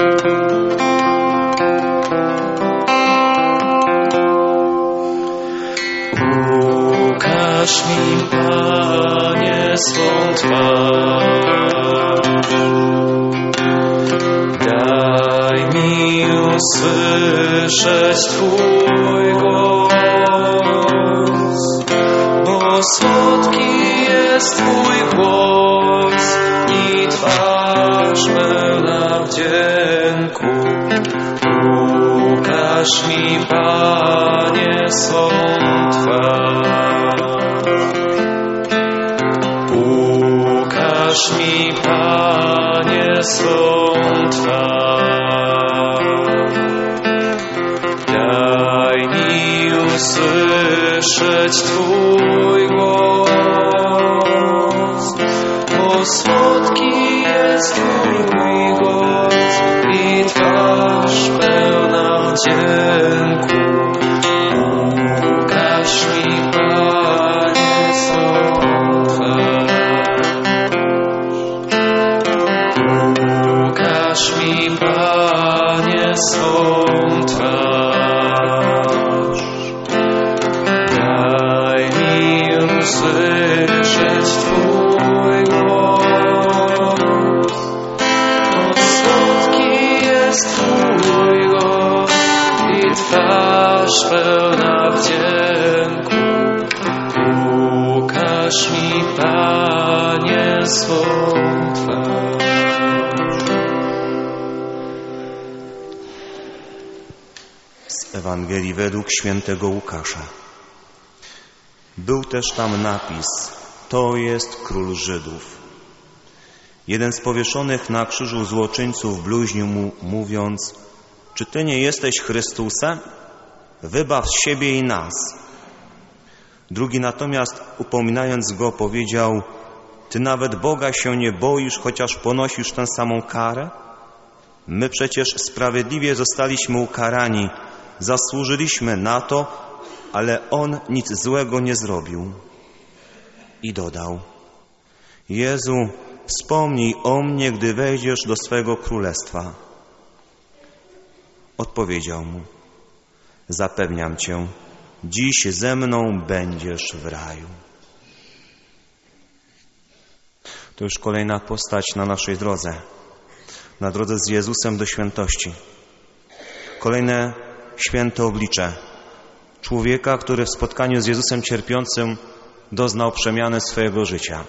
Ukaż mi, Panie, swą twarz. Daj mi usłyszeć Twój głos, bo słodki jest Twój głos i twarz pełna wdzięku. Ukaż mi, Panie, swą twarz. Ukaż mi, Panie, swą twarz. Daj mi usłyszeć Twój głos, bo słodki jest Twój głos i twarz pełna wdzięku. Ukaż mi, Panie, swą twarz. Ukaż mi, Panie, swą twarz. Daj mi usłyszeć Twój głos, bo słodki jest Twój głos i twarz pełna wdzięku. Ukaż mi, Panie, swą twarz. Z Ewangelii według świętego Łukasza. Był też tam napis: to jest król Żydów. Jeden z powieszonych na krzyżu złoczyńców bluźnił mu, mówiąc: czy Ty nie jesteś Chrystusem? Wybaw siebie i nas. Drugi natomiast, upominając go, powiedział: Ty nawet Boga się nie boisz, chociaż ponosisz tę samą karę? My przecież sprawiedliwie zostaliśmy ukarani, zasłużyliśmy na to, ale on nic złego nie zrobił. I dodał: Jezu, wspomnij o mnie, gdy wejdziesz do swego królestwa. Odpowiedział mu: zapewniam Cię, dziś ze mną będziesz w raju. To już kolejna postać na naszej drodze, na drodze z Jezusem do świętości. Kolejne święte oblicze człowieka, który w spotkaniu z Jezusem cierpiącym doznał przemiany swojego życia.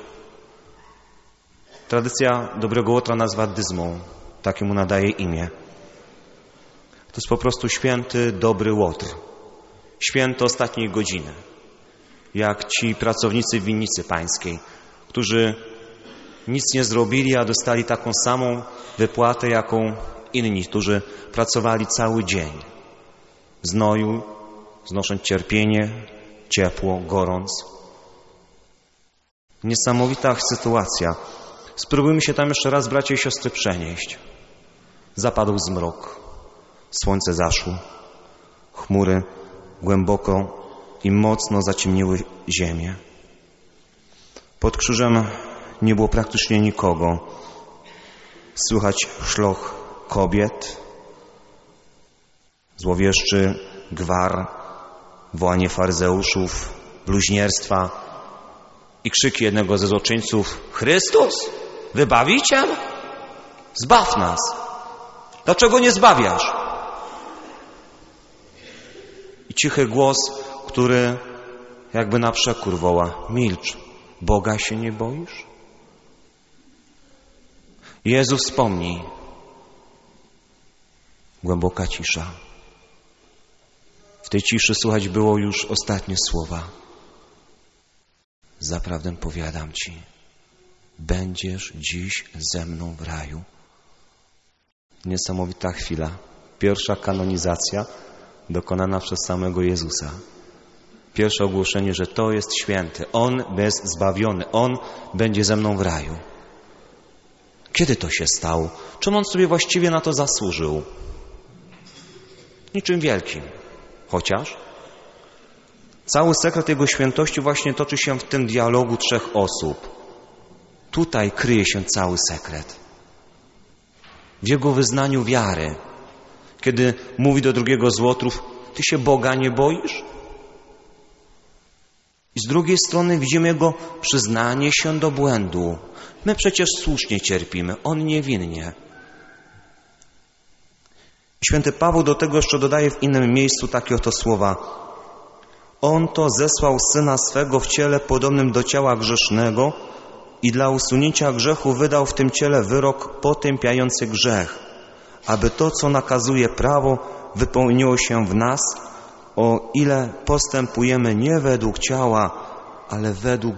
Tradycja dobrego Łotra nazywa dyzmą, takie mu nadaje imię. To jest po prostu święty, dobry Łotr, święto ostatniej godziny, jak ci pracownicy w winnicy pańskiej, którzy nic nie zrobili, a dostali taką samą wypłatę, jaką inni, którzy pracowali cały dzień w znoju, znosząc cierpienie, ciepło, gorąc. Niesamowita sytuacja. Spróbujmy się tam jeszcze raz, bracia i siostry, przenieść. Zapadł zmrok, słońce zaszło, chmury głęboko i mocno zaciemniły ziemię. Pod krzyżem nie było praktycznie nikogo. Słychać szloch kobiet, złowieszczy gwar, wołanie faryzeuszów, bluźnierstwa i krzyki jednego ze złoczyńców: Chrystus, wybawiciel? Zbaw nas! Dlaczego nie zbawiasz? I cichy głos, który jakby na przekór woła: milcz, Boga się nie boisz? Jezu, wspomnij. Głęboka cisza. W tej ciszy słuchać było już ostatnie słowa. Zaprawdę powiadam Ci, będziesz dziś ze mną w raju. Niesamowita chwila. Pierwsza kanonizacja dokonana przez samego Jezusa. Pierwsze ogłoszenie, że to jest święty. On jest zbawiony. On będzie ze mną w raju. Kiedy to się stało? Czym on sobie właściwie na to zasłużył? Niczym wielkim. Chociaż cały sekret jego świętości właśnie toczy się w tym dialogu trzech osób. Tutaj kryje się cały sekret. w jego wyznaniu wiary. Kiedy mówi do drugiego z łotrów, ty się Boga nie boisz? I z drugiej strony widzimy jego przyznanie się do błędu. My przecież słusznie cierpimy, on niewinnie. Święty Paweł do tego jeszcze dodaje w innym miejscu takie oto słowa. On to zesłał Syna swego w ciele podobnym do ciała grzesznego i dla usunięcia grzechu wydał w tym ciele wyrok potępiający grzech, aby to, co nakazuje prawo, wypełniło się w nas, o ile postępujemy nie według ciała, ale według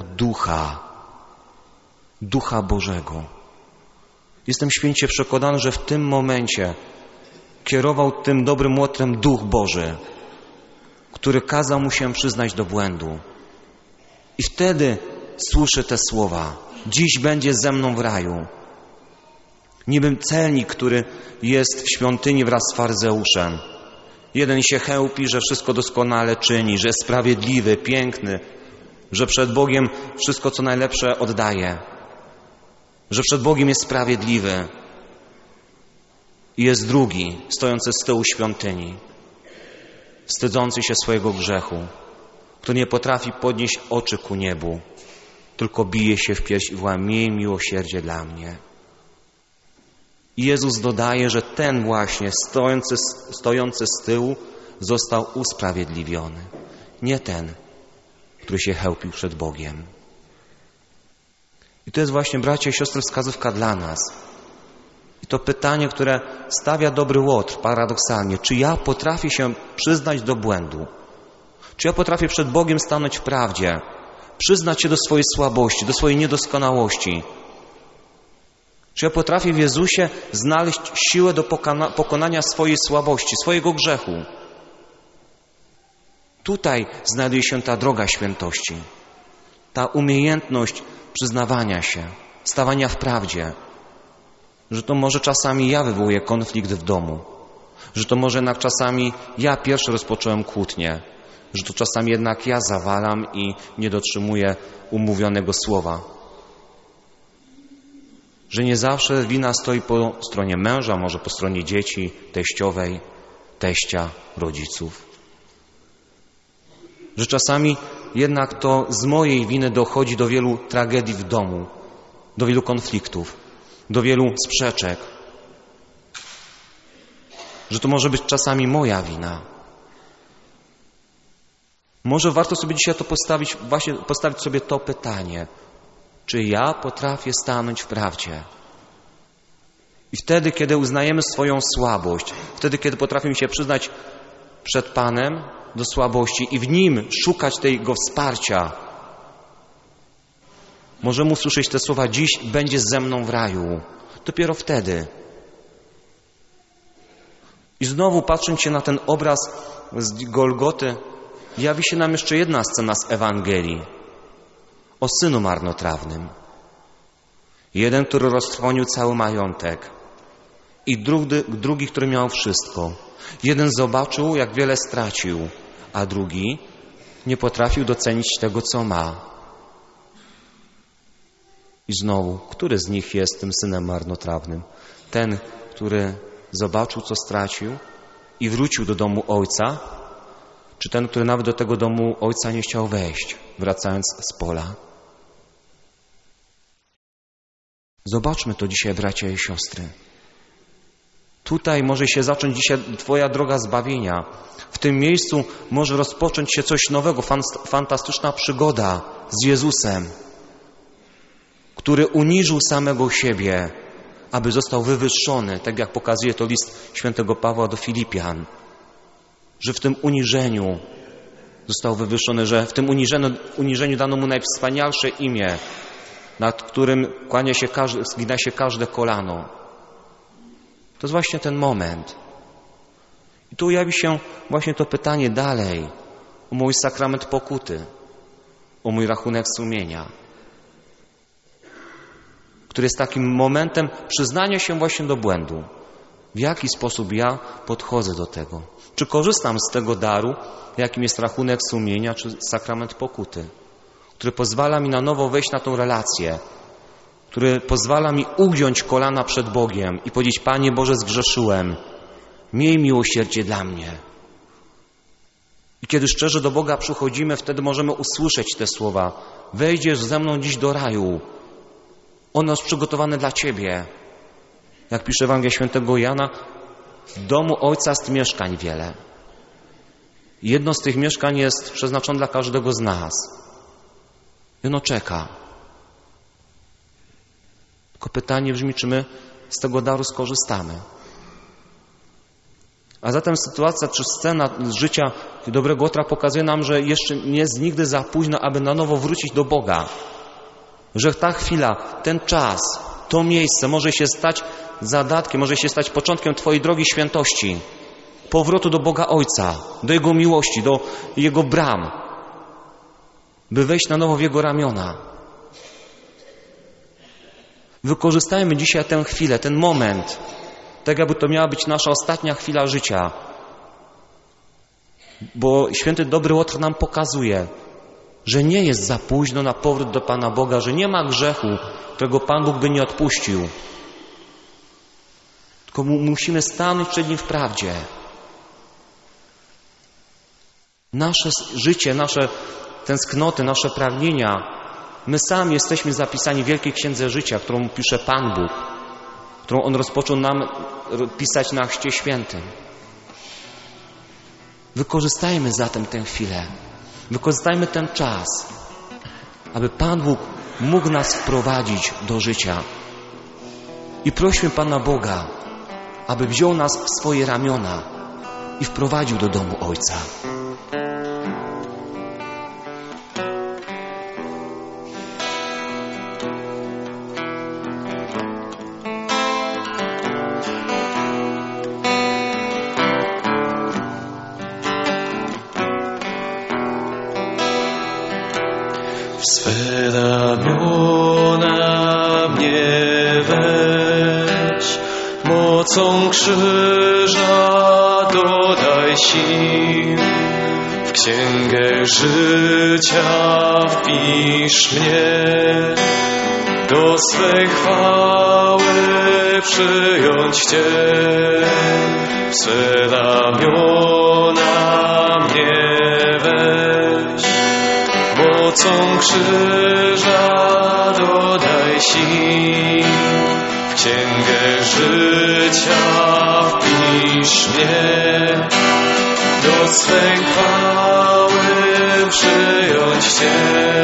Ducha Bożego. Jestem święcie przekonany, że w tym momencie kierował tym dobrym łotrem Duch Boży, który kazał mu się przyznać do błędu. I wtedy słyszę te słowa. Dziś będzie ze mną w raju. Niby celnik, który jest w świątyni wraz z faryzeuszem. Jeden się chełpi, że wszystko doskonale czyni, że jest sprawiedliwy, piękny, że przed Bogiem wszystko co najlepsze oddaje, że przed Bogiem jest sprawiedliwy. I jest drugi, stojący z tyłu świątyni, wstydzący się swojego grzechu, który nie potrafi podnieść oczy ku niebu, tylko bije się w pierś i woła: miej miłosierdzie dla mnie. I Jezus dodaje, że ten właśnie stojący z tyłu został usprawiedliwiony. Nie ten, który się chełpił przed Bogiem. I to jest właśnie, bracia i siostry, wskazówka dla nas. I to pytanie, które stawia dobry łotr paradoksalnie. Czy ja potrafię się przyznać do błędu? Czy ja potrafię przed Bogiem stanąć w prawdzie? Przyznać się do swojej słabości, do swojej niedoskonałości? Czy ja potrafię w Jezusie znaleźć siłę do pokonania swojej słabości, swojego grzechu? Tutaj znajduje się ta droga świętości. Ta umiejętność przyznawania się, stawania w prawdzie. Że to może czasami ja wywołuję konflikt w domu. Że to może jednak czasami ja pierwszy rozpocząłem kłótnię. Że to czasami jednak ja zawalam i nie dotrzymuję umówionego słowa. Że nie zawsze wina stoi po stronie męża, może po stronie dzieci, teściowej, teścia, rodziców. Że czasami jednak to z mojej winy dochodzi do wielu tragedii w domu, do wielu konfliktów, do wielu sprzeczek. Że to może być czasami moja wina. Może warto sobie dzisiaj to postawić sobie to pytanie. Czy ja potrafię stanąć w prawdzie? I wtedy, kiedy uznajemy swoją słabość, wtedy, kiedy potrafimy się przyznać przed Panem do słabości i w Nim szukać tego wsparcia, możemy usłyszeć te słowa: dziś będzie ze mną w raju. Dopiero wtedy. I znowu, patrząc się na ten obraz z Golgoty, jawi się nam jeszcze jedna scena z Ewangelii. O synu marnotrawnym. Jeden, który roztrwonił cały majątek i drugi, który miał wszystko. Jeden zobaczył, jak wiele stracił, a drugi nie potrafił docenić tego, co ma. I znowu, który z nich jest tym synem marnotrawnym? Ten, który zobaczył, co stracił i wrócił do domu ojca, czy ten, który nawet do tego domu ojca nie chciał wejść, wracając z pola? Zobaczmy to dzisiaj, bracia i siostry. Tutaj może się zacząć dzisiaj Twoja droga zbawienia. W tym miejscu może rozpocząć się coś nowego, fantastyczna przygoda z Jezusem, który uniżył samego siebie, aby został wywyższony, tak jak pokazuje to list świętego Pawła do Filipian, że w tym uniżeniu został wywyższony, że w tym uniżeniu dano mu najwspanialsze imię, nad którym zgina się każde kolano. To jest właśnie ten moment. I tu jawi się właśnie to pytanie dalej o mój sakrament pokuty, o mój rachunek sumienia, który jest takim momentem przyznania się właśnie do błędu. W jaki sposób ja podchodzę do tego? Czy korzystam z tego daru, jakim jest rachunek sumienia, czy sakrament pokuty, który pozwala mi na nowo wejść na tą relację, który pozwala mi ugiąć kolana przed Bogiem i powiedzieć: Panie Boże, zgrzeszyłem, miej miłosierdzie dla mnie. I kiedy szczerze do Boga przychodzimy, wtedy możemy usłyszeć te słowa: wejdziesz ze mną dziś do raju. On jest przygotowany dla Ciebie. Jak pisze Ewangelia Świętego Jana, w domu Ojca jest mieszkań wiele. Jedno z tych mieszkań jest przeznaczone dla każdego z nas. I ono czeka. Tylko pytanie brzmi, czy my z tego daru skorzystamy. A zatem sytuacja czy scena z życia dobrego Łotra pokazuje nam, że jeszcze nie jest nigdy za późno, aby na nowo wrócić do Boga. Że ta chwila, ten czas, to miejsce może się stać zadatkiem, może się stać początkiem Twojej drogi świętości. Powrotu do Boga Ojca, do Jego miłości, do Jego bram. By wejść na nowo w Jego ramiona. Wykorzystajmy dzisiaj tę chwilę, ten moment, tak jakby to miała być nasza ostatnia chwila życia. Bo święty dobry Łotr nam pokazuje, że nie jest za późno na powrót do Pana Boga, że nie ma grzechu, którego Pan Bóg by nie odpuścił. Tylko musimy stanąć przed Nim w prawdzie. Nasze życie, nasze tęsknoty, nasze pragnienia, my sami jesteśmy zapisani w Wielkiej Księdze Życia, którą pisze Pan Bóg, którą On rozpoczął nam pisać na Chrzcie Świętym. Wykorzystajmy zatem tę chwilę, wykorzystajmy ten czas, aby Pan Bóg mógł nas wprowadzić do życia. I prośmy Pana Boga, aby wziął nas w swoje ramiona i wprowadził do domu Ojca. W swe ramiona mnie weź, mocą krzyża dodaj sił. W księgę życia wpisz mnie, do swej chwały przyjąć Cię. W swe ramiona mnie weź, mocą krzyża dodaj sił. W księgę życia wpisz mnie, do swej chwały przyjąć Cię.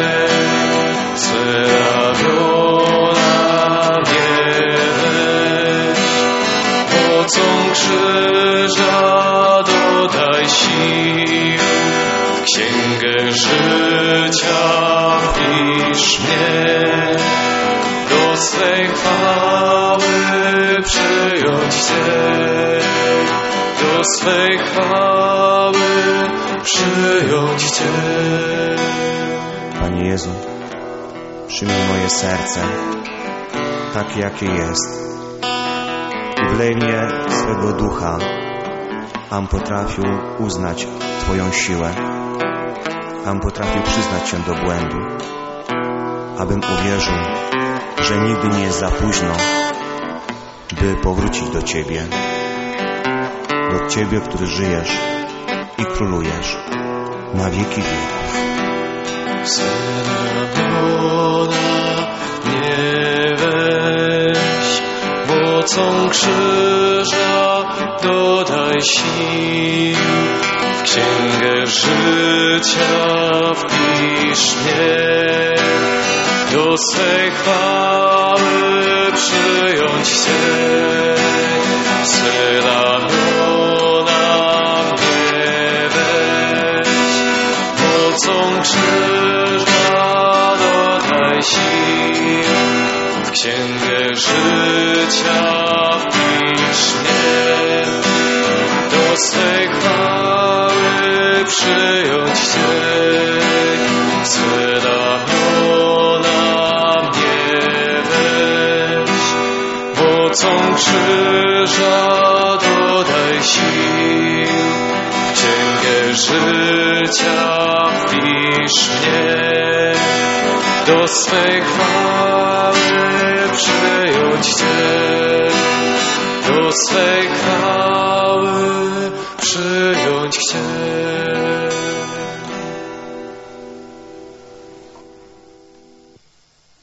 Swe ramiona mnie weź, mocą krzyża dodaj sił. W księgę życia wpisz mnie, do swej chwały przyjąć Cię. Do swej chwały przyjąć Cię. Panie Jezu, przyjmij moje serce, takie jakie jest, i wlej w nie swego ducha, abym potrafił uznać Twoją siłę, abym potrafił przyznać się do błędu, abym uwierzył, że nigdy nie jest za późno, by powrócić do Ciebie, który żyjesz i królujesz na wieki wieków. Swe ramiona mnie weź, mocą krzyża dodaj sił. W księgę życia wpisz mnie, do swej chwały przyjąć Cię. Swe ramiona mnie weź, mocą krzyża dodaj sił. W księgę życia wpisz mnie, do swej chwały przyjąć Cię. Swe ramiona mnie weź, mocą krzyża dodaj sił. W księgę życia wpisz mnie, do swej chwały przyjąć Cię, do swej chwały